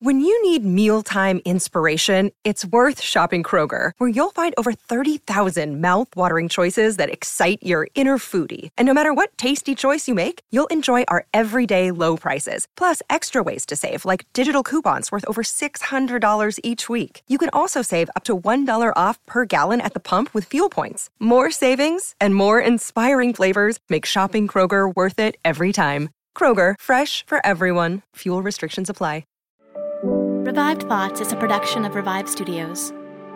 When you need mealtime inspiration, it's worth shopping Kroger, where you'll find over 30,000 mouth-watering choices that excite your inner foodie. And no matter what tasty choice you make, you'll enjoy our everyday low prices, plus extra ways to save, like digital coupons worth over $600 each week. You can also save up to $1 off per gallon at the pump with fuel points. More savings and more inspiring flavors make shopping Kroger worth it every time. Kroger, fresh for everyone. Fuel restrictions apply. Revived Thoughts is a production of Revive Studios.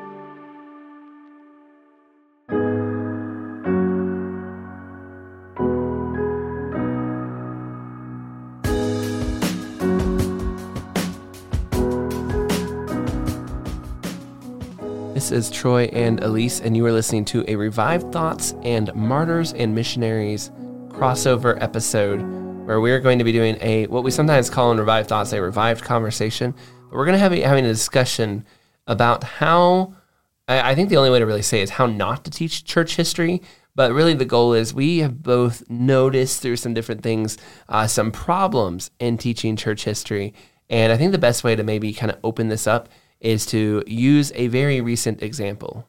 This is Troy and Elise, and you are listening to a Revived Thoughts and Martyrs and Missionaries crossover episode, where we're going to be doing what we sometimes call in Revived Thoughts a revived conversation. But we're going to be having a discussion about how, I think the only way to really say is how not to teach church history. But really the goal is we have both noticed through some different things, some problems in teaching church history. And I think the best way to maybe kind of open this up is to use a very recent example.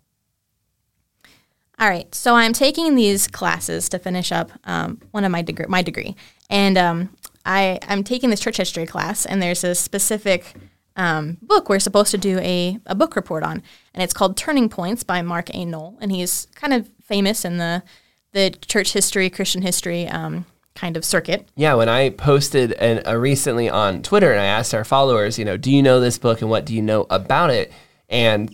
All right, so I'm taking these classes to finish up one of my degree. And I'm taking this church history class, and there's a specific book we're supposed to do a book report on, and it's called Turning Points by Mark A. Knoll, and he's kind of famous in the church history, Christian history kind of circuit. Yeah, when I posted recently on Twitter, and I asked our followers, do you know this book and what do you know about it? And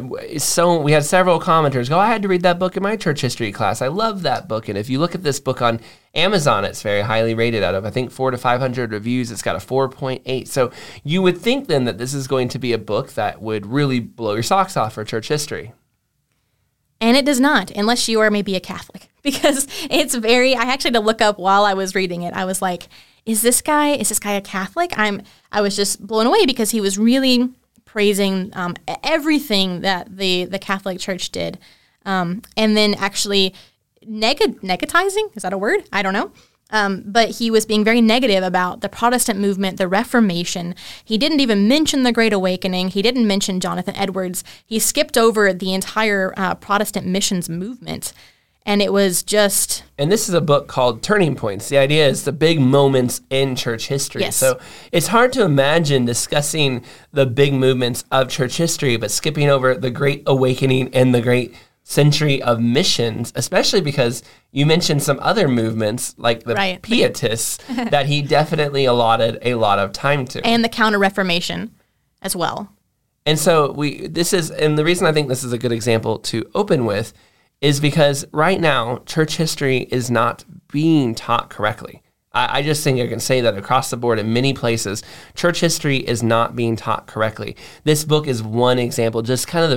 so we had several commenters go, I had to read that book in my church history class. I love that book. And if you look at this book on Amazon, it's very highly rated out of, I think, 400 to 500 reviews. It's got a 4.8. So you would think then that this is going to be a book that would really blow your socks off for church history. And it does not, unless you are maybe a Catholic, because I actually had to look up while I was reading it. I was like, is this guy a Catholic? I was just blown away because he was really praising everything that the Catholic Church did, and then actually negatizing, is that a word? I don't know. But he was being very negative about the Protestant movement, the Reformation. He didn't even mention the Great Awakening. He didn't mention Jonathan Edwards. He skipped over the entire Protestant missions movement. And it was just... And this is a book called Turning Points. The idea is the big moments in church history. Yes. So it's hard to imagine discussing the big movements of church history, but skipping over the Great Awakening and the Great Century of Missions, especially because you mentioned some other movements like the Pietists that he definitely allotted a lot of time to. And the Counter-Reformation as well. And so the reason I think this is a good example to open with is because right now, church history is not being taught correctly. I just think I can say that across the board in many places, church history is not being taught correctly. This book is one example, just kind of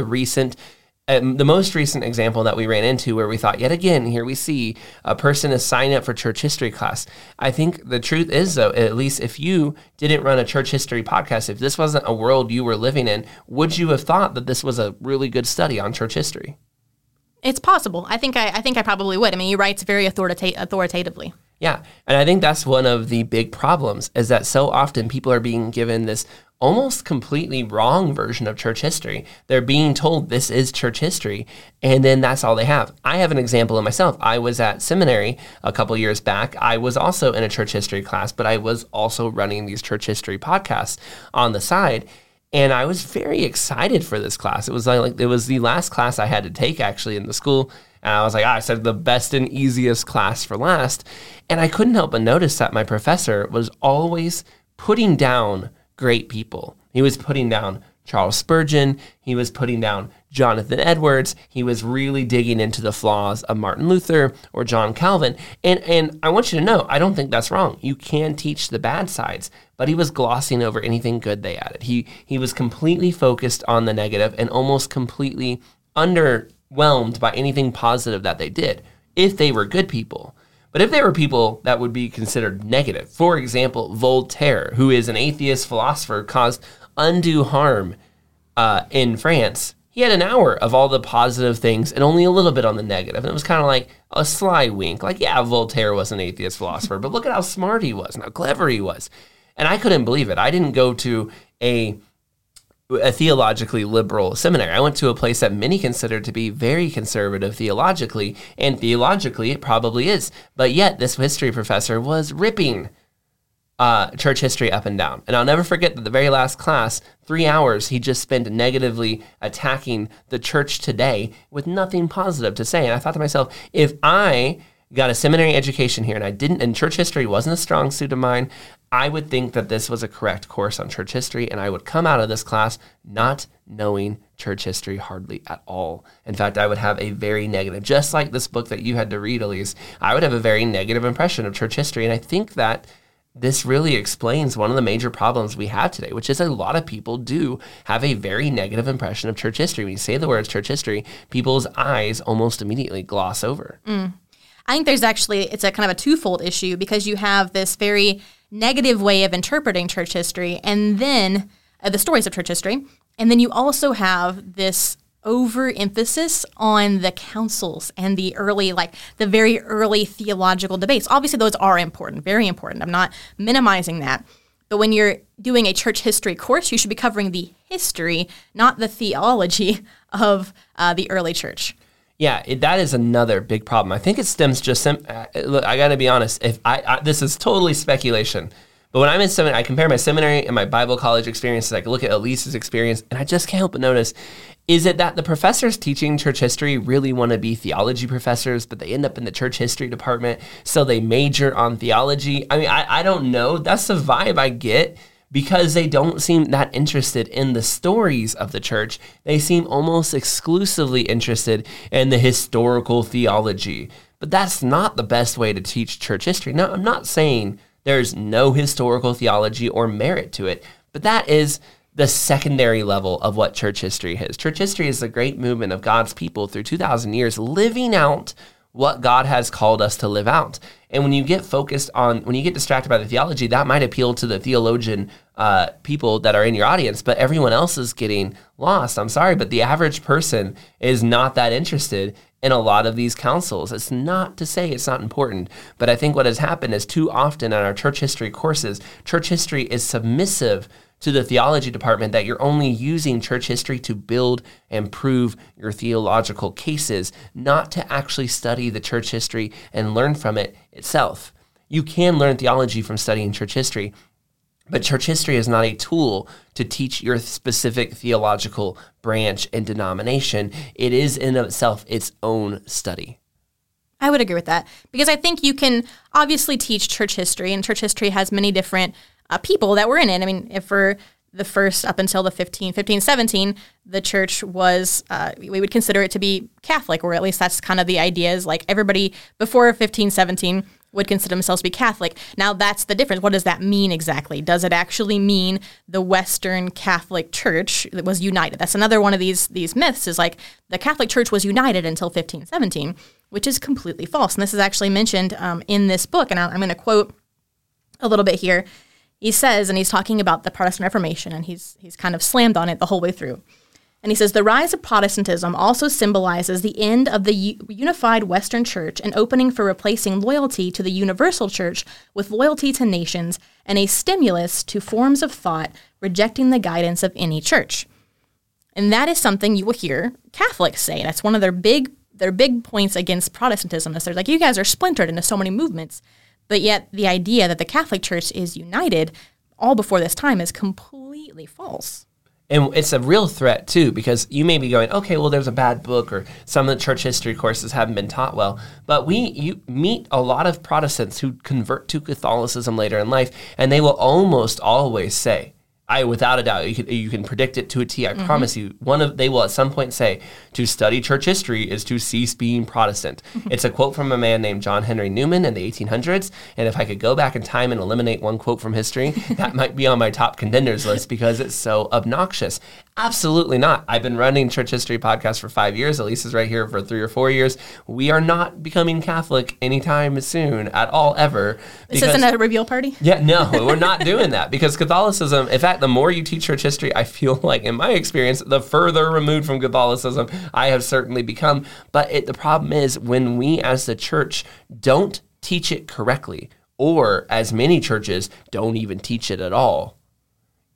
the most recent example that we ran into where we thought, yet again, here we see a person is signing up for church history class. I think the truth is, though, at least if you didn't run a church history podcast, if this wasn't a world you were living in, would you have thought that this was a really good study on church history? It's possible. I think I probably would. I mean, he writes very authoritatively. Yeah, and I think that's one of the big problems is that so often people are being given this almost completely wrong version of church history. They're being told this is church history, and then that's all they have. I have an example of myself. I was at seminary a couple years back. I was also in a church history class, but I was also running these church history podcasts on the side. And I was very excited for this class. It was it was the last class I had to take actually in the school. And I was like, I said the best and easiest class for last. And I couldn't help but notice that my professor was always putting down great people. He was putting down Charles Spurgeon. He was putting down Jonathan Edwards. He was really digging into the flaws of Martin Luther or John Calvin. And I want you to know, I don't think that's wrong. You can teach the bad sides, but he was glossing over anything good they added. He was completely focused on the negative and almost completely underwhelmed by anything positive that they did, if they were good people. But if they were people that would be considered negative, for example, Voltaire, who is an atheist philosopher, caused undue harm in France, he had an hour of all the positive things and only a little bit on the negative. And it was kind of like a sly wink. Like, yeah, Voltaire was an atheist philosopher, but look at how smart he was and how clever he was. And I couldn't believe it. I didn't go to a theologically liberal seminary. I went to a place that many consider to be very conservative theologically, and theologically it probably is. But yet this history professor was ripping church history up and down. And I'll never forget that the very last class, 3 hours, he just spent negatively attacking the church today with nothing positive to say. And I thought to myself, if I got a seminary education here and church history wasn't a strong suit of mine, I would think that this was a correct course on church history, and I would come out of this class not knowing church history hardly at all. In fact, I would have a very negative, just like this book that you had to read, Elise, I would have a very negative impression of church history. And I think that this really explains one of the major problems we have today, which is a lot of people do have a very negative impression of church history. When you say the words church history, people's eyes almost immediately gloss over. I think it's a kind of a twofold issue, because you have this very negative way of interpreting church history, and then the stories of church history, and then you also have this overemphasis on the councils and the very early theological debates. Obviously, those are important, very important. I'm not minimizing that. But when you're doing a church history course, you should be covering the history, not the theology of the early church. Yeah, that is another big problem. I think it stems look, I got to be honest, this is totally speculation, but when I'm in seminary, I compare my seminary and my Bible college experiences. I can look at Elise's experience, and I just can't help but notice, is it that the professors teaching church history really want to be theology professors, but they end up in the church history department, so they major on theology? I mean, I don't know. That's the vibe I get, because they don't seem that interested in the stories of the church. They seem almost exclusively interested in the historical theology. But that's not the best way to teach church history. Now, I'm not saying there's no historical theology or merit to it, but that is the secondary level of what church history is. Church history is the great movement of God's people through 2,000 years living out what God has called us to live out. And when you get distracted by the theology, that might appeal to the theologian people that are in your audience, but everyone else is getting lost. I'm sorry, but the average person is not that interested in a lot of these councils. It's not to say it's not important, but I think what has happened is too often in our church history courses, church history is submissive to the theology department, that you're only using church history to build and prove your theological cases, not to actually study the church history and learn from it itself. You can learn theology from studying church history, but church history is not a tool to teach your specific theological branch and denomination. It is in itself its own study. I would agree with that, because I think you can obviously teach church history, and church history has many different people that were in it. I mean, if for the first, up until the 1517, the church was, we would consider it to be Catholic, or at least that's kind of the idea, is like everybody before 1517 would consider themselves to be Catholic. Now, that's the difference. What does that mean exactly? Does it actually mean the Western Catholic Church that was united? That's another one of these myths, is like the Catholic Church was united until 1517, which is completely false. And this is actually mentioned in this book, and I'm going to quote a little bit here. He says, and he's talking about the Protestant Reformation, and he's kind of slammed on it the whole way through. And he says, the rise of Protestantism also symbolizes the end of the unified Western Church, an opening for replacing loyalty to the universal church with loyalty to nations, and a stimulus to forms of thought rejecting the guidance of any church. And that is something you will hear Catholics say. That's one of their big points against Protestantism, is they're like, you guys are splintered into so many movements. But yet the idea that the Catholic Church is united all before this time is completely false. And it's a real threat, too, because you may be going, okay, well, there's a bad book, or some of the church history courses haven't been taught well. But you meet a lot of Protestants who convert to Catholicism later in life, and they will almost always say, without a doubt, you can predict it to a T. I promise you. They will at some point say, to study church history is to cease being Protestant. It's a quote from a man named John Henry Newman in the 1800s. And if I could go back in time and eliminate one quote from history, that might be on my top contenders list, because it's so obnoxious. Absolutely not. I've been running church history podcasts for 5 years. Elise is right here for 3 or 4 years. We are not becoming Catholic anytime soon at all, ever. This isn't a reveal party? Yeah, no, we're not doing that, because Catholicism, in fact, the more you teach church history, I feel like, in my experience, the further removed from Catholicism I have certainly become. But the problem is, when we as the church don't teach it correctly, or as many churches don't even teach it at all,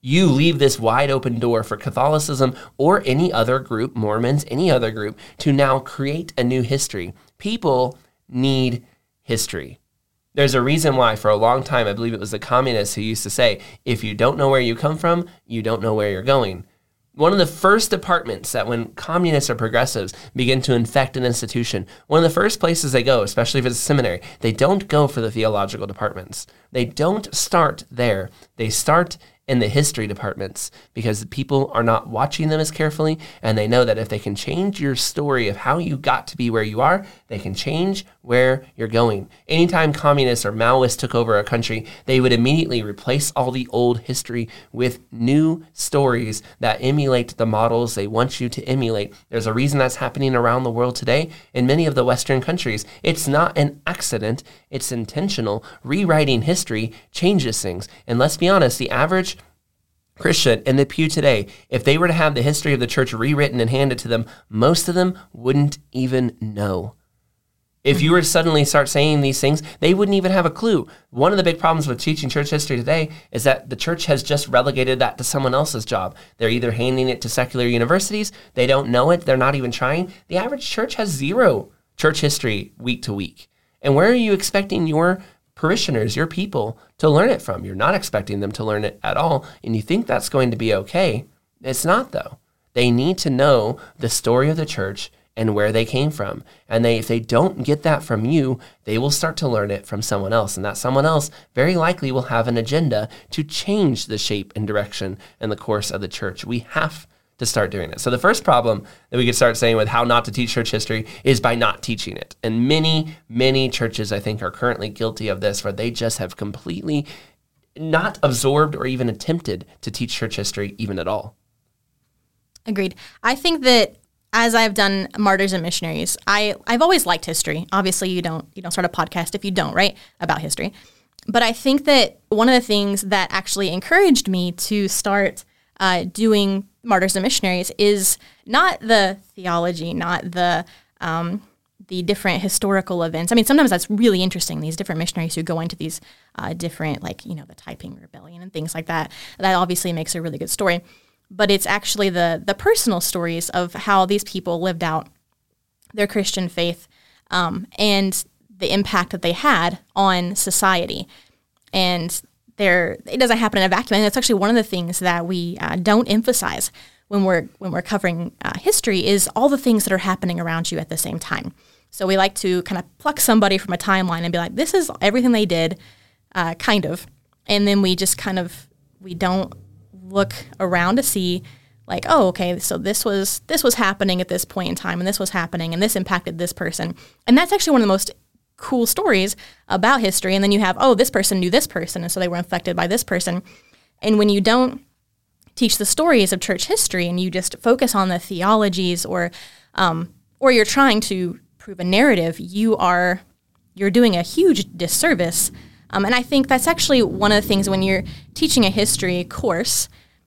you leave this wide open door for Catholicism or any other group, Mormons, any other group, to now create a new history. People need history. There's a reason why for a long time, I believe it was the communists who used to say, if you don't know where you come from, you don't know where you're going. One of the first departments that when communists or progressives begin to infect an institution, one of the first places they go, especially if it's a seminary, they don't go for the theological departments. They don't start there. They start in the history departments because people are not watching them as carefully, and they know that if they can change your story of how you got to be where you are, they can change where you're going. Anytime communists or Maoists took over a country, they would immediately replace all the old history with new stories that emulate the models they want you to emulate. There's a reason that's happening around the world today in many of the Western countries. It's not an accident, it's intentional. Rewriting history changes things. And let's be honest, the average Christian in the pew today, if they were to have the history of the church rewritten and handed to them, most of them wouldn't even know. If you were to suddenly start saying these things, they wouldn't even have a clue. One of the big problems with teaching church history today is that the church has just relegated that to someone else's job. They're either handing it to secular universities, they don't know it, they're not even trying. The average church has zero church history week to week. And where are you expecting your parishioners, your people, to learn it from? You're not expecting them to learn it at all, and you think that's going to be okay. It's not, though. They need to know the story of the church and where they came from. And if they don't get that from you, they will start to learn it from someone else. And that someone else very likely will have an agenda to change the shape and direction and the course of the church. We have to start doing it. So the first problem that we could start saying with how not to teach church history is by not teaching it. And many, many churches, I think, are currently guilty of this, where they just have completely not absorbed or even attempted to teach church history even at all. Agreed. I think that as I've done Martyrs and Missionaries, I've always liked history. Obviously, you don't start a podcast if you don't, right, about history. But I think that one of the things that actually encouraged me to start doing Martyrs and Missionaries is not the theology, not the different historical events. I mean, sometimes that's really interesting, these different missionaries who go into these different, the Taiping Rebellion and things like that. That obviously makes a really good story. But it's actually the personal stories of how these people lived out their Christian faith and the impact that they had on society. And it doesn't happen in a vacuum. And that's actually one of the things that we don't emphasize when we're covering history is all the things that are happening around you at the same time. So we like to kind of pluck somebody from a timeline and be like, this is everything they did, kind of. And then we just we don't look around to see like, oh, okay, so this was happening at this point in time, and this was happening, and this impacted this person. And that's actually one of the most cool stories about history. And then you have, oh, this person knew this person, and so they were affected by this person. And when you don't teach the stories of church history and you just focus on the theologies or you're trying to prove a narrative, you're doing a huge disservice. And I think that's actually one of the things when you're teaching a history course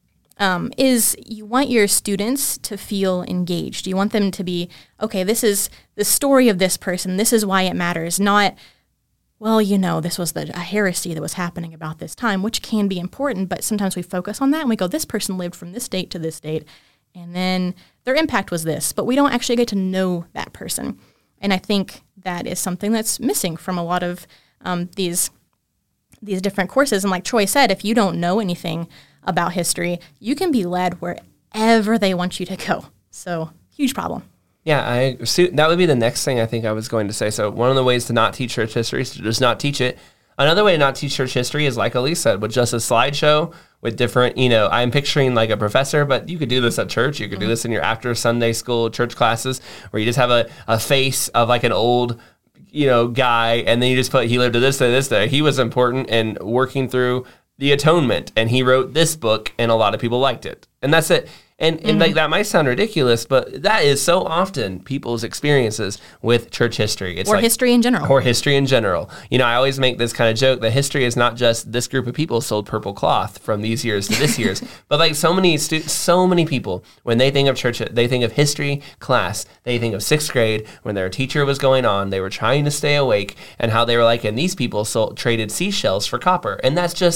is you want your students to feel engaged. You want them to be, okay, this is the story of this person. This is why it matters. Not, well, this was a heresy that was happening about this time, which can be important, but sometimes we focus on that and we go, this person lived from this date to this date, and then their impact was this, but we don't actually get to know that person. And I think that is something that's missing from a lot of these different courses. And like Troy said, if you don't know anything about history, you can be led wherever they want you to go. So, huge problem. Yeah, that would be the next thing I think I was going to say. So one of the ways to not teach church history is to just not teach it. Another way to not teach church history is, like Elise said, with just a slideshow with different, I'm picturing like a professor, but you could do this at church. You could do this in your after Sunday school church classes where you just have a face of like an old guy, and then you just put, he lived to this day, this day. He was important in working through the atonement, and he wrote this book, and a lot of people liked it. And that's it. And like that might sound ridiculous, but that is so often people's experiences with church history. It's history in general. Or history in general. I always make this kind of joke that history is not just this group of people sold purple cloth from these years to this year's, but like so many people, when they think of church, they think of history class, they think of 6th grade when their teacher was going on, they were trying to stay awake, and how they were like, and these people traded seashells for copper. And that's just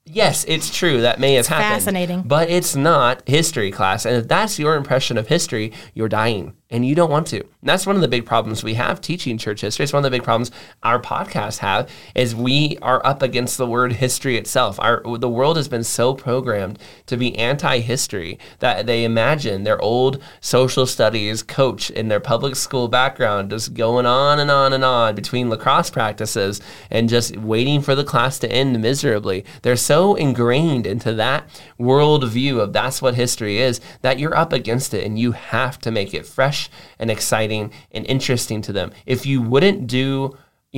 Yes, it's true. That may have happened. Fascinating. But it's not history class. And if that's your impression of history, you're dying. And you don't want to. And that's one of the big problems we have teaching church history. It's one of the big problems our podcasts have is we are up against the word history itself. The world has been so programmed to be anti-history that they imagine their old social studies coach in their public school background just going on and on and on between lacrosse practices and just waiting for the class to end miserably. They're so ingrained into that worldview of that's what history is that you're up against it and you have to make it fresh and exciting and interesting to them. If you wouldn't do,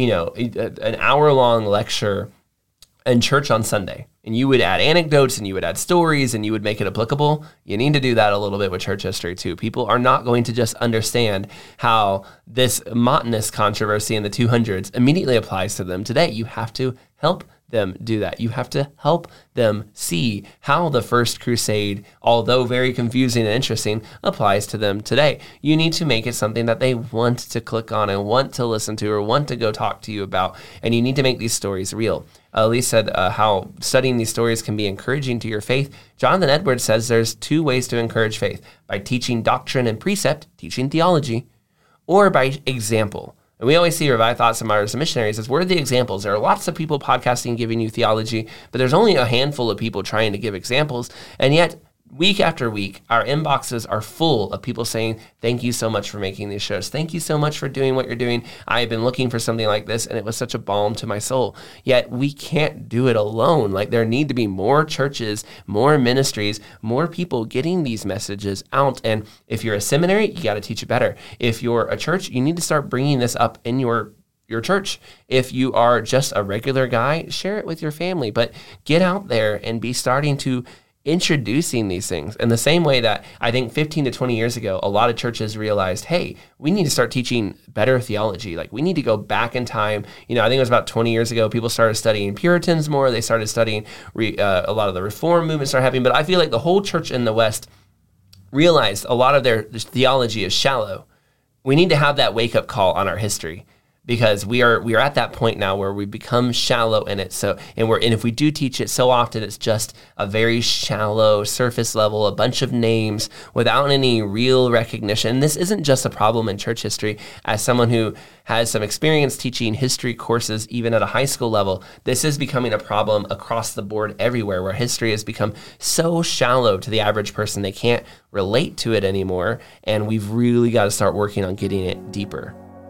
an hour-long lecture in church on Sunday, and you would add anecdotes and you would add stories and you would make it applicable, you need to do that a little bit with church history too. People are not going to just understand how this Montanist controversy in the 200s immediately applies to them today. You have to help them do that. You have to help them see how the First Crusade, although very confusing and interesting, applies to them today. You need to make it something that they want to click on and want to listen to or want to go talk to you about, and you need to make these stories real. Elise said how studying these stories can be encouraging to your faith. Jonathan Edwards says there's two ways to encourage faith: by teaching doctrine and precept, teaching theology, or by example. And we always see Revived Thoughts and Martyrs and Missionaries as worthy examples. There are lots of people podcasting giving you theology, but there's only a handful of people trying to give examples. And yet, week after week, our inboxes are full of people saying, thank you so much for making these shows. Thank you so much for doing what you're doing. I have been looking for something like this, and it was such a balm to my soul. Yet we can't do it alone. Like, there need to be more churches, more ministries, more people getting these messages out. And if you're a seminary, you got to teach it better. If you're a church, you need to start bringing this up in your church. If you are just a regular guy, share it with your family. But get out there and be starting to introducing these things in the same way that I think 15 to 20 years ago, a lot of churches realized, hey, we need to start teaching better theology. Like, we need to go back in time. I think it was about 20 years ago, people started studying Puritans more. They started studying a lot of the Reform movement started happening. But I feel like the whole church in the West realized a lot of their theology is shallow. We need to have that wake-up call on our history, because we are at that point now where we become shallow in it. So and if we do teach it so often, it's just a very shallow, surface level, a bunch of names without any real recognition. And this isn't just a problem in church history. As someone who has some experience teaching history courses, even at a high school level, this is becoming a problem across the board everywhere, where history has become so shallow to the average person they can't relate to it anymore. And we've really got to start working on getting it deeper.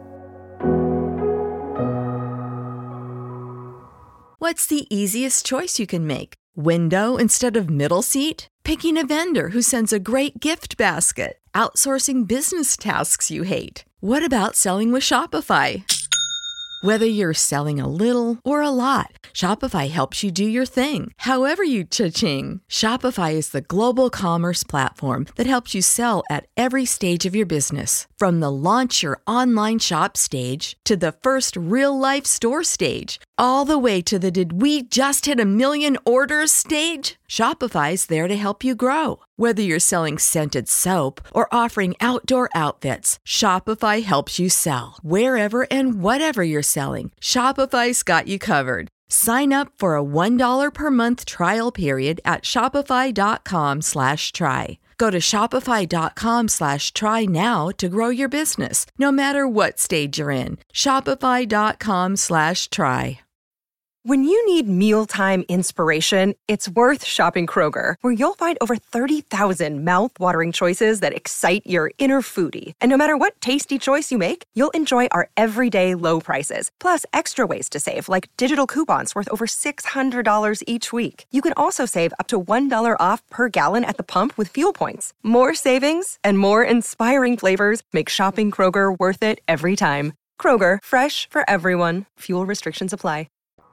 What's the easiest choice you can make? Window instead of middle seat? Picking a vendor who sends a great gift basket? Outsourcing business tasks you hate? What about selling with Shopify? Whether you're selling a little or a lot, Shopify helps you do your thing, however you cha-ching. Shopify is the global commerce platform that helps you sell at every stage of your business. From the launch your online shop stage to the first real-life store stage, all the way to the did we just hit 1 million orders stage. Shopify's there to help you grow. Whether you're selling scented soap or offering outdoor outfits, Shopify helps you sell. Wherever and whatever you're selling, Shopify's got you covered. Sign up for a $1 per month trial period at shopify.com/try. Go to shopify.com/try now to grow your business, no matter what stage you're in. Shopify.com/try. When you need mealtime inspiration, it's worth shopping Kroger, where you'll find over 30,000 mouth-watering choices that excite your inner foodie. And no matter what tasty choice you make, you'll enjoy our everyday low prices, plus extra ways to save, like digital coupons worth over $600 each week. You can also save up to $1 off per gallon at the pump with fuel points. More savings and more inspiring flavors make shopping Kroger worth it every time. Kroger, fresh for everyone. Fuel restrictions apply.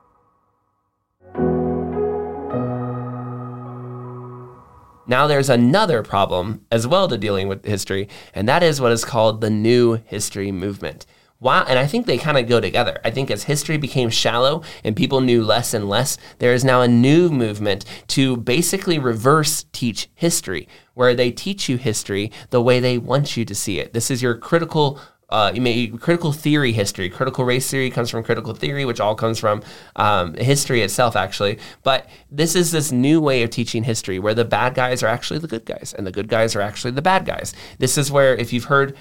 Now there's another problem as well to dealing with history, and that is what is called the New History movement. Wow, and I think they kind of go together. I think as history became shallow and people knew less and less, there is now a new movement to basically reverse teach history, where they teach you history the way they want you to see it. This is your critical critical theory history. Critical race theory comes from critical theory, which all comes from history itself, actually. But this is this new way of teaching history where the bad guys are actually the good guys and the good guys are actually the bad guys. This is where, if you've heard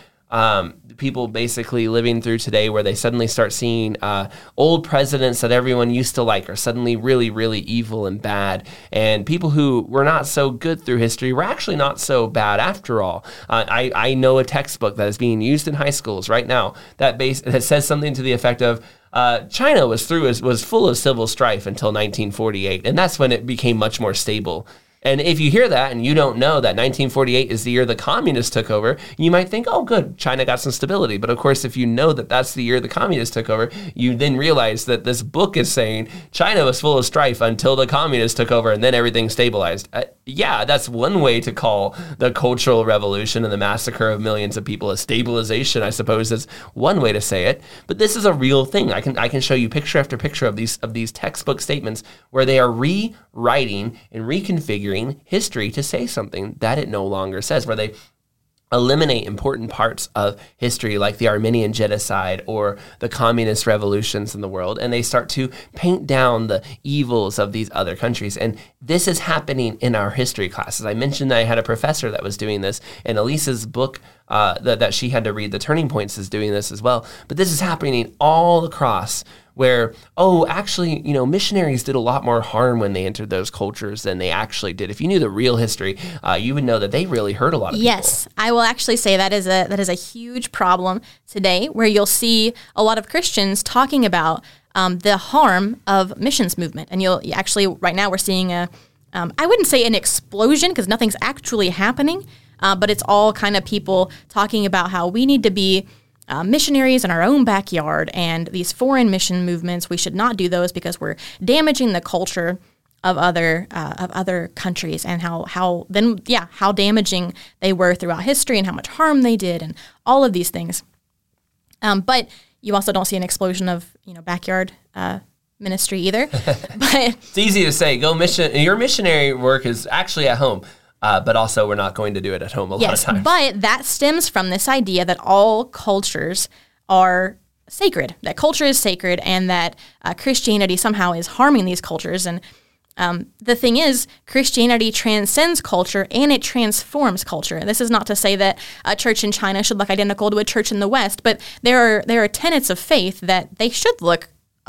people basically living through today where they suddenly start seeing old presidents that everyone used to like are suddenly really, really evil and bad. And people who were not so good through history were actually not so bad after all. I know a textbook that is being used in high schools right now that says something to the effect of, China was full of civil strife until 1948, and that's when it became much more stable. And if you hear that and you don't know that 1948 is the year the communists took over, you might think, oh, good, China got some stability. But of course, if you know that that's the year the communists took over, you then realize that this book is saying China was full of strife until the communists took over and then everything stabilized. Yeah, that's one way to call the Cultural Revolution and the massacre of millions of people a stabilization, I suppose, is one way to say it. But this is a real thing. I can show you picture after picture of these textbook statements where they are rewriting and reconfiguring history to say something that it no longer says, where they eliminate important parts of history like the Armenian genocide or the communist revolutions in the world, and they start to paint down the evils of these other countries. And this is happening in our history classes. I mentioned that I had a professor that was doing this, and Elisa's book that she had to read, The Turning Points, is doing this as well. But this is happening all across where, actually, missionaries did a lot more harm when they entered those cultures than they actually did. If you knew the real history, you would know that they really hurt a lot of people. Yes, I will actually say that is a huge problem today, where you'll see a lot of Christians talking about the harm of missions movement. And you'll actually, right now, we're seeing I wouldn't say an explosion because nothing's actually happening, but it's all kind of people talking about how we need to be missionaries in our own backyard, and these foreign mission movements, we should not do those because we're damaging the culture of other countries, and how damaging they were throughout history and how much harm they did and all of these things. But you also don't see an explosion of backyard ministry either. But it's easy to say go mission. Your missionary work is actually at home. But also, we're not going to do it at home a lot of times. But that stems from this idea that all cultures are sacred, that culture is sacred, and that Christianity somehow is harming these cultures. And the thing is, Christianity transcends culture and it transforms culture. And this is not to say that a church in China should look identical to a church in the West, but there are tenets of faith that they should look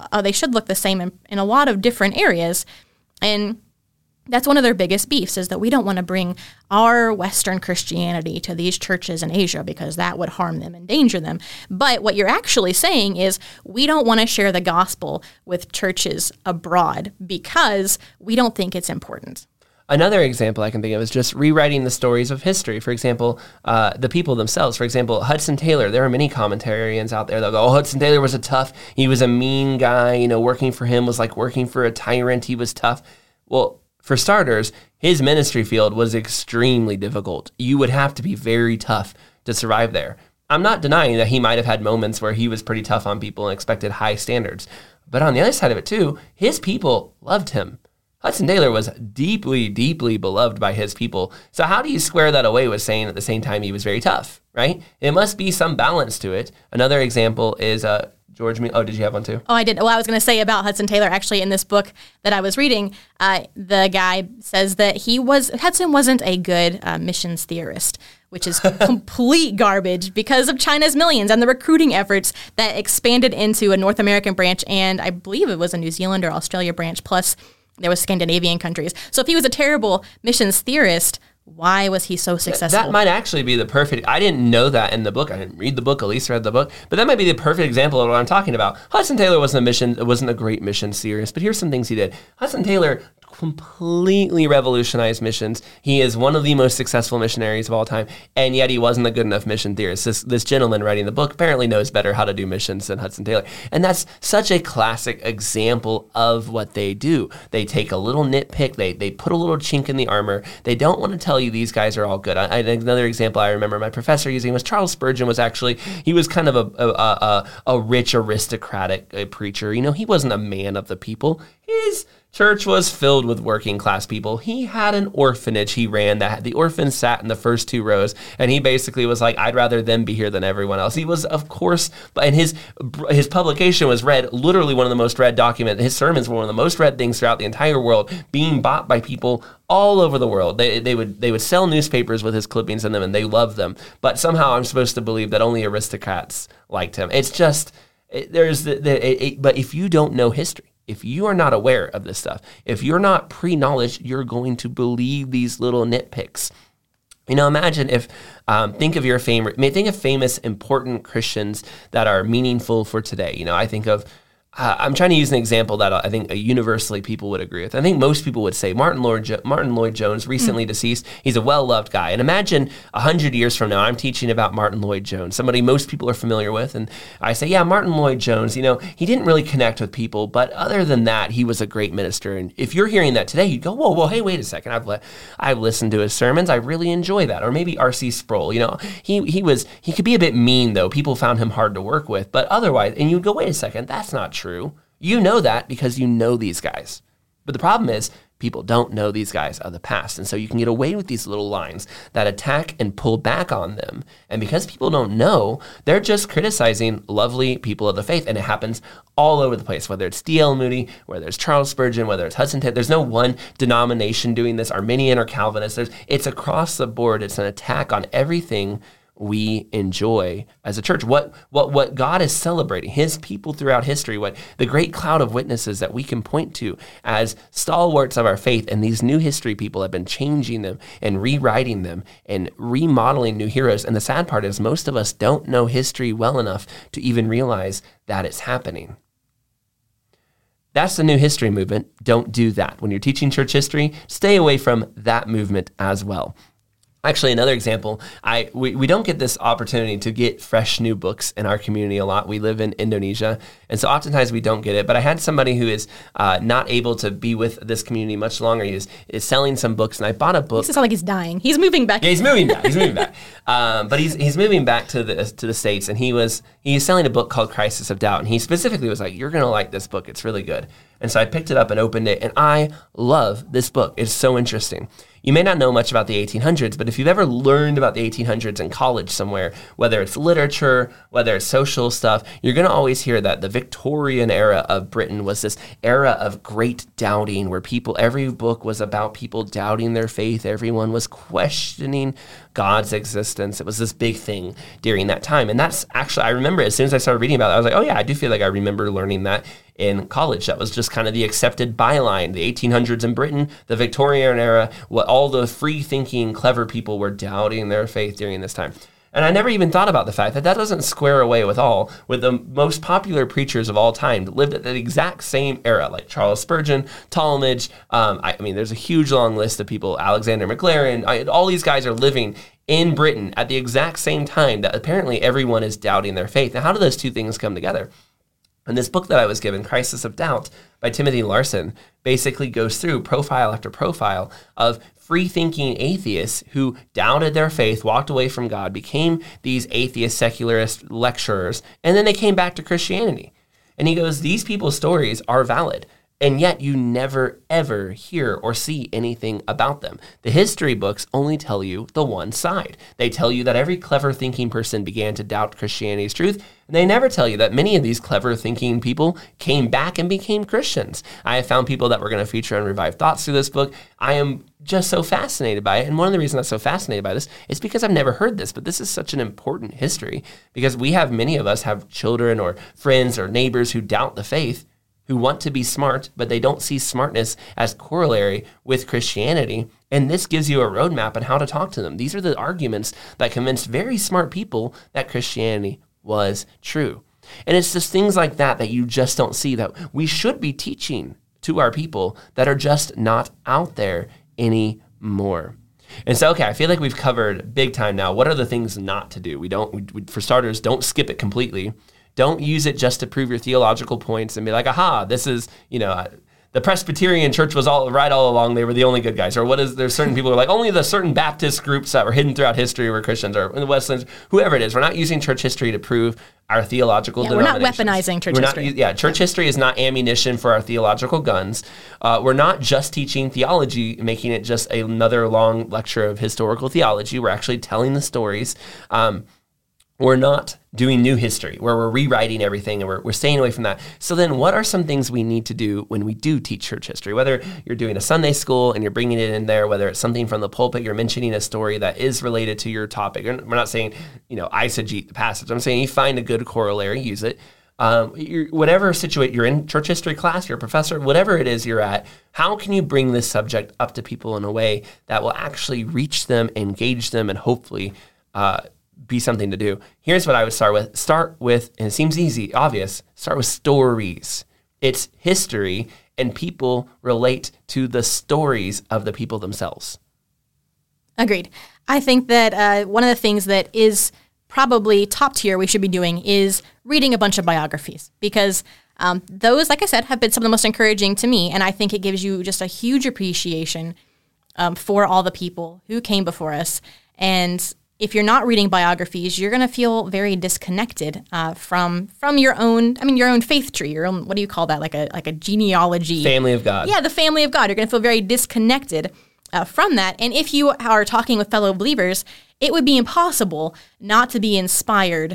the same in a lot of different areas. And that's one of their biggest beefs, is that we don't want to bring our Western Christianity to these churches in Asia because that would harm them, endanger them. But what you're actually saying is we don't want to share the gospel with churches abroad because we don't think it's important. Another example I can think of is just rewriting the stories of history. For example, the people themselves. For example, Hudson Taylor. There are many commentarians out there that go, Hudson Taylor was he was a mean guy. Working for him was like working for a tyrant. He was tough. Well, for starters, his ministry field was extremely difficult. You would have to be very tough to survive there. I'm not denying that he might have had moments where he was pretty tough on people and expected high standards. But on the other side of it too, his people loved him. Hudson Taylor was deeply, deeply beloved by his people. So how do you square that away with saying at the same time he was very tough, right? It must be some balance to it. Another example is George Meany. Oh, did you have one too? Oh, I did. Well, I was going to say about Hudson Taylor, actually, in this book that I was reading, the guy says that Hudson wasn't a good missions theorist, which is complete garbage because of China's millions and the recruiting efforts that expanded into a North American branch, and I believe it was a New Zealand or Australia branch, plus there was Scandinavian countries. So if he was a terrible missions theorist, why was he so successful? That might actually be the perfect... I didn't know that in the book. I didn't read the book. Elise read the book. But that might be the perfect example of what I'm talking about. Hudson Taylor wasn't a great mission theorist, but here's some things he did. Hudson Taylor completely revolutionized missions. He is one of the most successful missionaries of all time, and yet he wasn't a good enough mission theorist. This gentleman writing the book apparently knows better how to do missions than Hudson Taylor. And that's such a classic example of what they do. They take a little nitpick, they put a little chink in the armor. They don't want to tell you these guys are all good. Another example I remember my professor using was Charles Spurgeon. He was kind of a rich aristocratic preacher. He wasn't a man of the people. His Church was filled with working class people. He had an orphanage he ran that the orphans sat in the first 2 rows, and he basically was like, I'd rather them be here than everyone else. He was, of course, and his publication was read, literally one of the most read documents. His sermons were one of the most read things throughout the entire world, being bought by people all over the world. They would sell newspapers with his clippings in them, and they loved them. But somehow I'm supposed to believe that only aristocrats liked him. It's just, but if you don't know history, if you are not aware of this stuff, if you're not pre-knowledge, you're going to believe these little nitpicks. Imagine if, think of famous, important Christians that are meaningful for today. I think of, I'm trying to use an example that I think universally people would agree with. I think most people would say Martin Lloyd-Jones, recently deceased. He's a well-loved guy. And imagine 100 years from now, I'm teaching about Martin Lloyd-Jones, somebody most people are familiar with. And I say, yeah, Martin Lloyd-Jones, he didn't really connect with people, but other than that, he was a great minister. And if you're hearing that today, you'd go, whoa, hey, wait a second. I've listened to his sermons. I really enjoy that. Or maybe R.C. Sproul, he could be a bit mean, though. People found him hard to work with. But otherwise, and you'd go, wait a second, that's not true. You know that because you know these guys. But the problem is people don't know these guys of the past. And so you can get away with these little lines that attack and pull back on them. And because people don't know, they're just criticizing lovely people of the faith. And it happens all over the place, whether it's D.L. Moody, whether it's Charles Spurgeon, whether it's Hudson Taylor. There's no one denomination doing this, Arminian or Calvinist. It's across the board. It's an attack on everything we enjoy as a church, what God is celebrating, his people throughout history, what the great cloud of witnesses that we can point to as stalwarts of our faith. And these new history people have been changing them and rewriting them and remodeling new heroes. And the sad part is most of us don't know history well enough to even realize that it's happening. That's the new history movement. Don't do that. When you're teaching church history, stay away from that movement as well. Actually, another example, we don't get this opportunity to get fresh new books in our community a lot. We live in Indonesia, and so oftentimes we don't get it. But I had somebody who is not able to be with this community much longer. He is selling some books, and I bought a book. It sounds like he's dying. He's moving back. Yeah, he's moving back. But he's moving back to the States, and he's selling a book called Crisis of Doubt. And he specifically was like, "You're going to like this book. It's really good." And so I picked it up and opened it, and I love this book. It's so interesting. You may not know much about the 1800s, but if you've ever learned about the 1800s in college somewhere, whether it's literature, whether it's social stuff, you're going to always hear that the Victorian era of Britain was this era of great doubting where every book was about people doubting their faith. Everyone was questioning God's existence. It was this big thing during that time. And that's actually, I remember as soon as I started reading about it, I was like, oh yeah, I do feel like I remember learning that in college. That was just kind of the accepted byline. The 1800s in Britain, the Victorian era, what all the free-thinking, clever people were doubting their faith during this time. And I never even thought about the fact that doesn't square away with the most popular preachers of all time that lived at the exact same era, like Charles Spurgeon, Talmage. There's a huge long list of people, Alexander McLaren. All these guys are living in Britain at the exact same time that apparently everyone is doubting their faith. Now, how do those two things come together? And this book that I was given, Crisis of Doubt, by Timothy Larson, basically goes through profile after profile of free-thinking atheists who doubted their faith, walked away from God, became these atheist secularist lecturers, and then they came back to Christianity. And he goes, these people's stories are valid, and yet you never, ever hear or see anything about them. The history books only tell you the one side. They tell you that every clever thinking person began to doubt Christianity's truth, and they never tell you that many of these clever thinking people came back and became Christians. I have found people that we're going to feature on Revived Thoughts through this book. I am just so fascinated by it, and one of the reasons I'm so fascinated by this is because I've never heard this, but this is such an important history because many of us have children or friends or neighbors who doubt the faith, who want to be smart, but they don't see smartness as corollary with Christianity. And this gives you a roadmap on how to talk to them. These are the arguments that convinced very smart people that Christianity was true. And it's just things like that you just don't see that we should be teaching to our people that are just not out there anymore. And so, okay, I feel like we've covered big time now. What are the things not to do? For starters, don't skip it completely. Don't use it just to prove your theological points and be like, aha, this is the Presbyterian church was all right all along. They were the only good guys. Or there's certain people who are like, only the certain Baptist groups that were hidden throughout history were Christians, or the Wesleyans, whoever it is. We're not using church history to prove our theological denominations. We're not weaponizing church history. Church history is not ammunition for our theological guns. We're not just teaching theology, making it just another long lecture of historical theology. We're actually telling the stories. We're not doing new history where we're rewriting everything, and we're staying away from that. So then what are some things we need to do when we do teach church history? Whether you're doing a Sunday school and you're bringing it in there, whether it's something from the pulpit, you're mentioning a story that is related to your topic. We're not saying, eisegete the passage. I'm saying you find a good corollary, use it. Whatever situation you're in, church history class, you're a professor, whatever it is you're at, how can you bring this subject up to people in a way that will actually reach them, engage them, and hopefully be something to do? Here's what I would start with. Start with, and it seems easy, obvious, start with stories. It's history, and people relate to the stories of the people themselves. Agreed. I think that one of the things that is probably top tier we should be doing is reading a bunch of biographies, because those, like I said, have been some of the most encouraging to me, and I think it gives you just a huge appreciation for all the people who came before us. And if you're not reading biographies, you're going to feel very disconnected from your own faith tree, your own, what do you call that? Like a genealogy. Family of God. Yeah, the family of God. You're going to feel very disconnected from that. And if you are talking with fellow believers, it would be impossible not to be inspired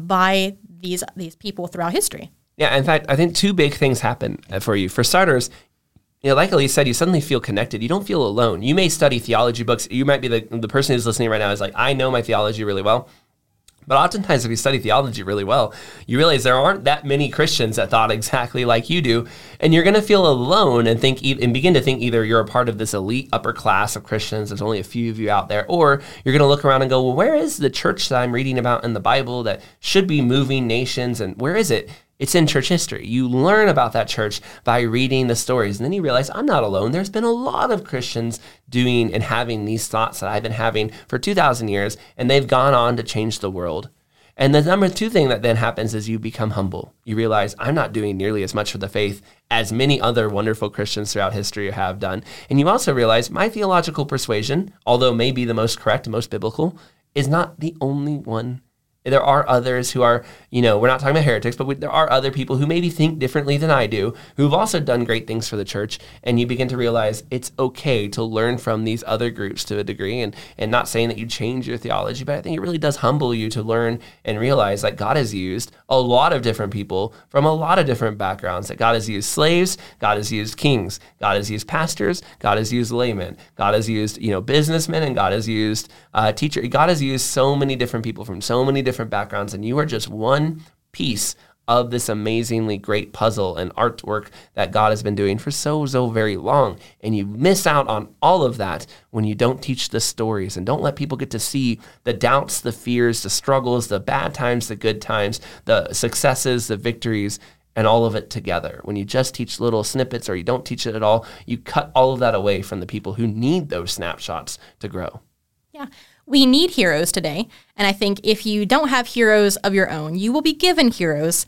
by these people throughout history. Yeah, in fact, I think two big things happen for you. For starters, like Elise said, you suddenly feel connected. You don't feel alone. You may study theology books. You might be the person who's listening right now is like, I know my theology really well. But oftentimes if you study theology really well, you realize there aren't that many Christians that thought exactly like you do. And you're going to feel alone and begin to think either you're a part of this elite upper class of Christians, there's only a few of you out there, or you're going to look around and go, well, where is the church that I'm reading about in the Bible that should be moving nations? And where is it? It's in church history. You learn about that church by reading the stories. And then you realize, I'm not alone. There's been a lot of Christians doing and having these thoughts that I've been having for 2,000 years, and they've gone on to change the world. And the number two thing that then happens is you become humble. You realize, I'm not doing nearly as much for the faith as many other wonderful Christians throughout history have done. And you also realize my theological persuasion, although may be the most correct, most biblical, is not the only one. There are others who are, we're not talking about heretics, but there are other people who maybe think differently than I do, who've also done great things for the church. And you begin to realize it's okay to learn from these other groups to a degree, and not saying that you change your theology, but I think it really does humble you to learn and realize that God has used a lot of different people from a lot of different backgrounds, that God has used slaves, God has used kings, God has used pastors, God has used laymen, God has used, businessmen, and God has used teachers. God has used so many different people from so many different backgrounds, and you are just one piece of this amazingly great puzzle and artwork that God has been doing for so very long. And you miss out on all of that when you don't teach the stories and don't let people get to see the doubts, the fears, the struggles, the bad times, the good times, the successes, the victories, and all of it together. When you just teach little snippets or you don't teach it at all, you cut all of that away from the people who need those snapshots to grow. Yeah. We need heroes today, and I think if you don't have heroes of your own, you will be given heroes,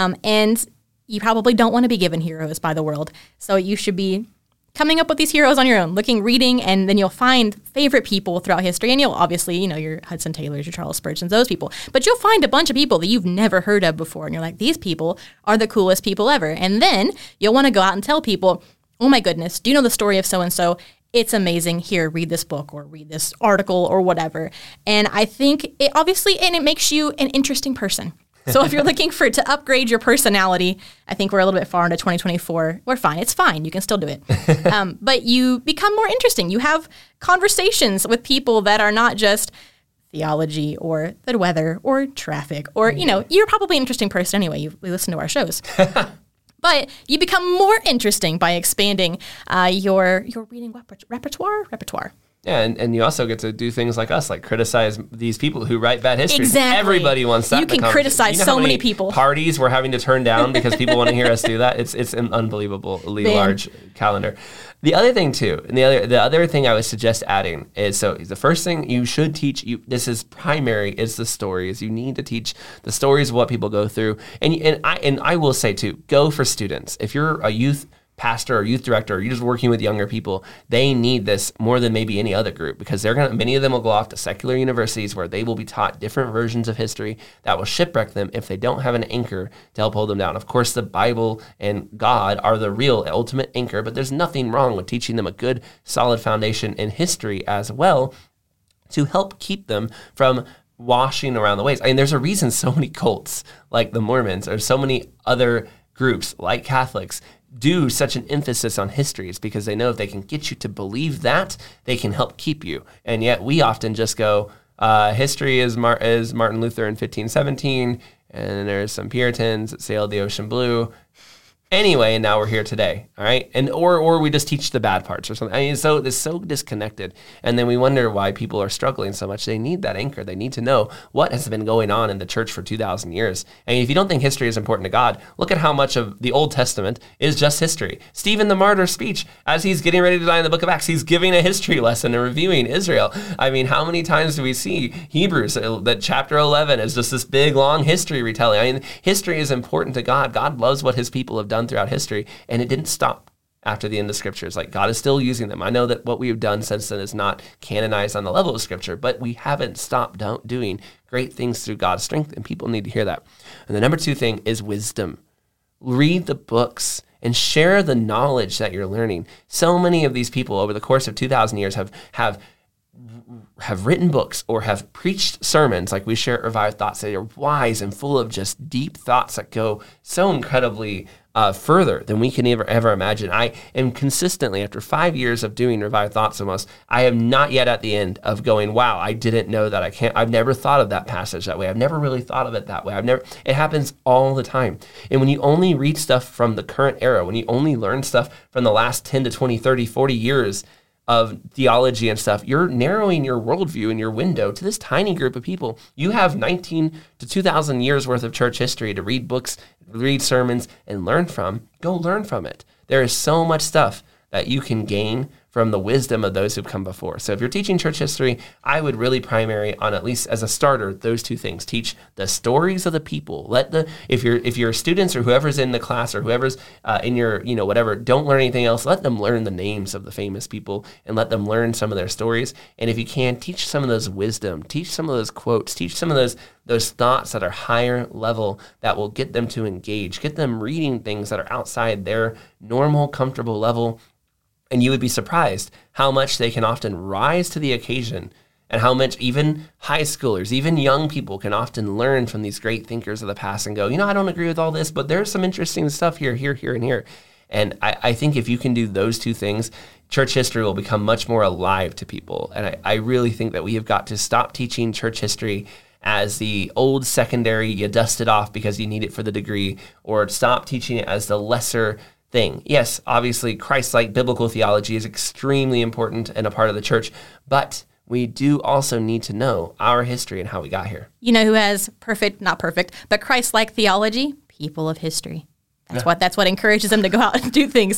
and you probably don't want to be given heroes by the world. So you should be coming up with these heroes on your own, reading, and then you'll find favorite people throughout history, and you'll obviously, your Hudson Taylors, your Charles Spurgeons, those people, but you'll find a bunch of people that you've never heard of before, and you're like, these people are the coolest people ever. And then you'll want to go out and tell people, oh my goodness, do you know the story of so-and-so? It's amazing. Here, read this book or read this article or whatever. And I think it makes you an interesting person. So if you're looking to upgrade your personality, I think we're a little bit far into 2024. We're fine. It's fine. You can still do it. But you become more interesting. You have conversations with people that are not just theology or the weather or traffic or, you're probably an interesting person anyway. You listen to our shows. But you become more interesting by expanding your reading repertoire. Yeah, and you also get to do things like us, like criticize these people who write bad history. Exactly. Everybody wants that. You can criticize so many people. Parties we're having to turn down because people want to hear us do that. It's an unbelievably large calendar. The other thing too, and the other thing I would suggest adding is, so the first thing you should teach, this is primary, is the stories. You need to teach the stories of what people go through. And I will say too, go for students. If you're a youth pastor or youth director, or you're just working with younger people, they need this more than maybe any other group, because many of them will go off to secular universities where they will be taught different versions of history that will shipwreck them if they don't have an anchor to help hold them down. Of course, the Bible and God are the real ultimate anchor, but there's nothing wrong with teaching them a good, solid foundation in history as well to help keep them from washing around the waves. I mean, there's a reason so many cults like the Mormons or so many other groups like Catholics do such an emphasis on history. It's because they know if they can get you to believe that, they can help keep you. And yet we often just go, history is Martin Luther in 1517, and then there's some Puritans that sailed the ocean blue. Anyway, and now we're here today, all right? And or we just teach the bad parts or something. I mean, so it's so disconnected. And then we wonder why people are struggling so much. They need that anchor. They need to know what has been going on in the church for 2,000 years. And if you don't think history is important to God, look at how much of the Old Testament is just history. Stephen the martyr's speech, as he's getting ready to die in the book of Acts, he's giving a history lesson and reviewing Israel. I mean, how many times do we see Hebrews, that chapter 11 is just this big, long history retelling? I mean, history is important to God. God loves what his people have done throughout history, and it didn't stop after the end of Scriptures. Like, God is still using them. I know that what we've done since then is not canonized on the level of Scripture, but we haven't stopped doing great things through God's strength, and people need to hear that. And the number 2 thing is wisdom. Read the books and share the knowledge that you're learning. So many of these people over the course of 2,000 years have written books or have preached sermons like we share at Revived Thoughts that are wise and full of just deep thoughts that go so incredibly further than we can ever imagine. I am consistently, after 5 years of doing Revived Thoughts almost, I am not yet at the end of going, wow, I didn't know that. I've never thought of that passage that way. I've never really thought of it that way. It happens all the time. And when you only read stuff from the current era, when you only learn stuff from the last 10 to 20, 30, 40 years of theology and stuff, you're narrowing your worldview and your window to this tiny group of people. You have 19 to 2,000 years worth of church history to read books, read sermons, and learn from. Go learn from it. There is so much stuff that you can gain from the wisdom of those who've come before. So if you're teaching church history, I would really primary on, at least as a starter, those 2 things. Teach the stories of the people. If your students or whoever's in the class or whoever's in your, whatever, don't learn anything else, let them learn the names of the famous people and let them learn some of their stories. And if you can, teach some of those wisdom, teach some of those quotes, teach some of those thoughts that are higher level that will get them to engage, get them reading things that are outside their normal, comfortable level. And you would be surprised how much they can often rise to the occasion, and how much even high schoolers, even young people can often learn from these great thinkers of the past and go, I don't agree with all this, but there's some interesting stuff here, and here. And I think if you can do those 2 things, church history will become much more alive to people. And I really think that we have got to stop teaching church history as the old secondary, you dust it off because you need it for the degree, or stop teaching it as the lesser thing. Yes, obviously, Christ-like biblical theology is extremely important and a part of the church, but we do also need to know our history and how we got here. You know who has not perfect, but Christ-like theology? People of history. That's what encourages them to go out and do things.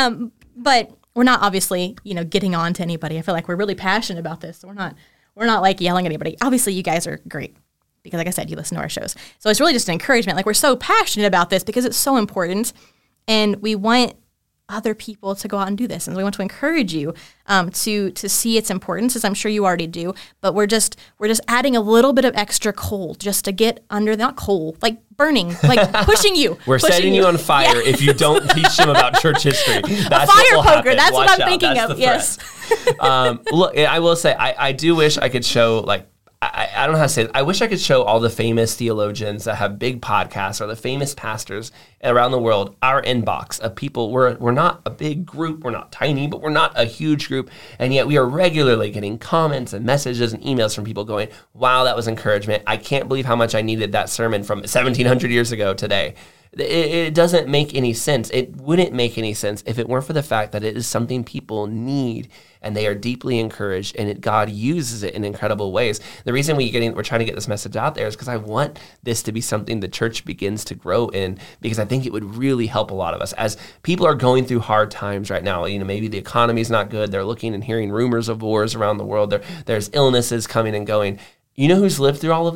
But we're not obviously, getting on to anybody. I feel like we're really passionate about this. So we're not like yelling at anybody. Obviously, you guys are great, because like I said, you listen to our shows. So it's really just an encouragement. Like, we're so passionate about this because it's so important. And we want other people to go out and do this. And we want to encourage you to see its importance, as I'm sure you already do. But we're just adding a little bit of extra coal just to get under, not coal, like burning, like pushing you. We're setting you on fire if you don't teach them about church history. That's a fire poker. Happen. That's Watch what I'm out. thinking That's of. Yes. Look, I will say, I do wish I could show, like, I don't know how to say it. I wish I could show all the famous theologians that have big podcasts, or the famous pastors around the world, our inbox of people. We're not a big group. We're not tiny, but we're not a huge group. And yet we are regularly getting comments and messages and emails from people going, wow, that was encouragement. I can't believe how much I needed that sermon from 1,700 years ago today. It doesn't make any sense. It wouldn't make any sense if it weren't for the fact that it is something people need, and they are deeply encouraged, and God uses it in incredible ways. The reason we're trying to get this message out there is because I want this to be something the church begins to grow in, because I think it would really help a lot of us. As people are going through hard times right now, maybe the economy's not good, they're looking and hearing rumors of wars around the world, there's illnesses coming and going. You know who's lived through all of that?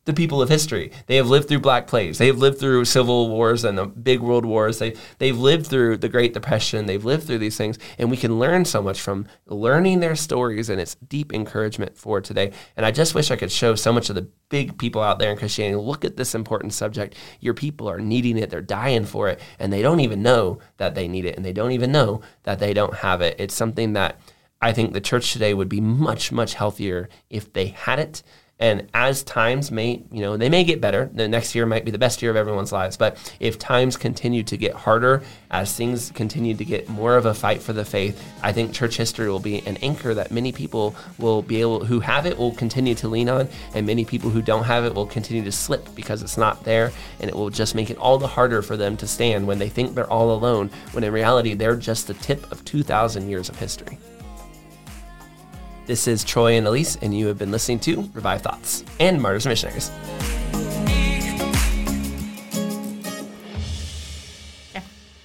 the people of history. They have lived through Black Plagues. They have lived through civil wars and the big world wars. They've lived through the Great Depression. They've lived through these things, and we can learn so much from learning their stories, and it's deep encouragement for today. And I just wish I could show so much of the big people out there in Christianity, look at this important subject. Your people are needing it. They're dying for it, and they don't even know that they need it, and they don't even know that they don't have it. It's something that I think the church today would be much, much healthier if they had it. And as times they may get better. The next year might be the best year of everyone's lives. But if times continue to get harder, as things continue to get more of a fight for the faith, I think church history will be an anchor that many people will be able, who have it, will continue to lean on, and many people who don't have it will continue to slip because it's not there, and it will just make it all the harder for them to stand when they think they're all alone, when in reality they're just the tip of 2,000 years of history. This is Troy and Elise, and you have been listening to Revive Thoughts and Martyrs and Missionaries. Okay.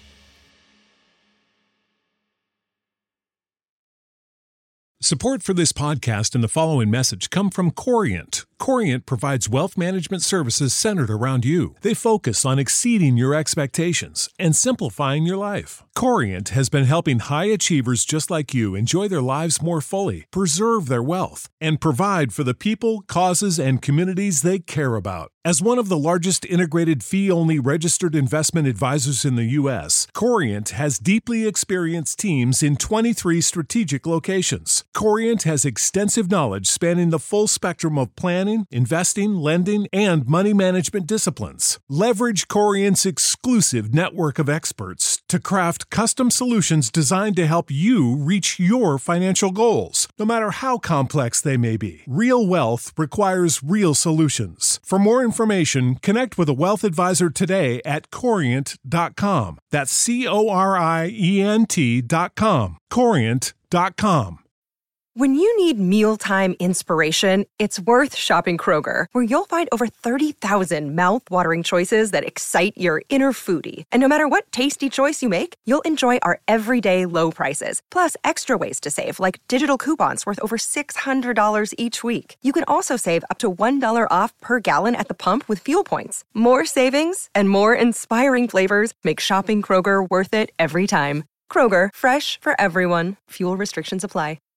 Support for this podcast and the following message come from Corient. Corient provides wealth management services centered around you. They focus on exceeding your expectations and simplifying your life. Corient has been helping high achievers just like you enjoy their lives more fully, preserve their wealth, and provide for the people, causes, and communities they care about. As one of the largest integrated fee-only registered investment advisors in the U.S., Corient has deeply experienced teams in 23 strategic locations. Corient has extensive knowledge spanning the full spectrum of planning, investing, lending, and money management disciplines. Leverage Corient's exclusive network of experts to craft custom solutions designed to help you reach your financial goals, no matter how complex they may be. Real wealth requires real solutions. For more information, connect with a wealth advisor today at Corient.com. That's Corient.com. Corient.com. When you need mealtime inspiration, it's worth shopping Kroger, where you'll find over 30,000 mouth-watering choices that excite your inner foodie. And no matter what tasty choice you make, you'll enjoy our everyday low prices, plus extra ways to save, like digital coupons worth over $600 each week. You can also save up to $1 off per gallon at the pump with fuel points. More savings and more inspiring flavors make shopping Kroger worth it every time. Kroger, fresh for everyone. Fuel restrictions apply.